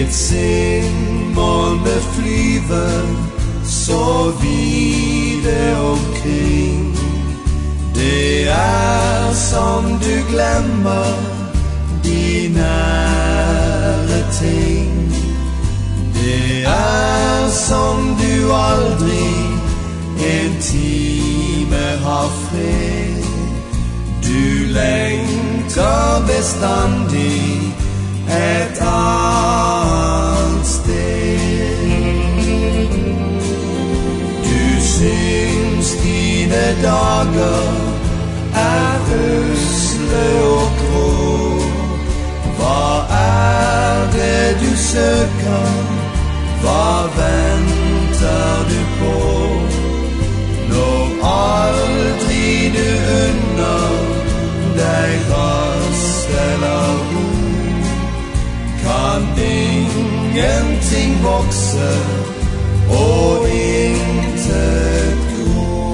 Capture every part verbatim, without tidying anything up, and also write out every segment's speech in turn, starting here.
Ditt sinn måne flyver så vide omkring. Det er som du glemmer de nære ting. Det er som du aldri en time har fred. Du lengter bestandig et annet sted. Du syns dine dager er øsle og grå. Hva er det du søker? Hva venter du på? Når aldri du unner deg rast eller ro, kan ingenting vokse og intet gro.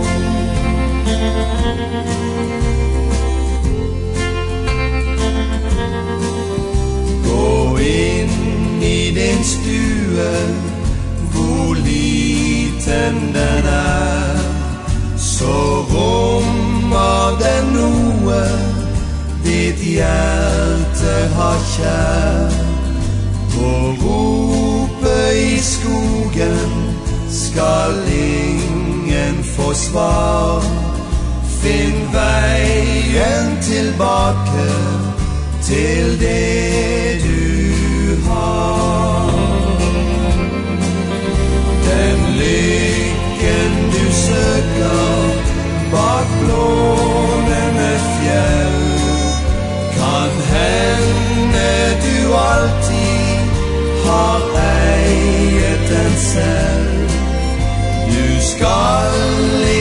Gå inn i din stue, hvor liten den er, så rommer den noe ditt hjerte har kjær. På ropet i skogen skal ingen få svar. Finn veien tilbake til det du har. Den lykken du søker bak blånende fjell, kan hende du alltid har eiet den selv. Du skal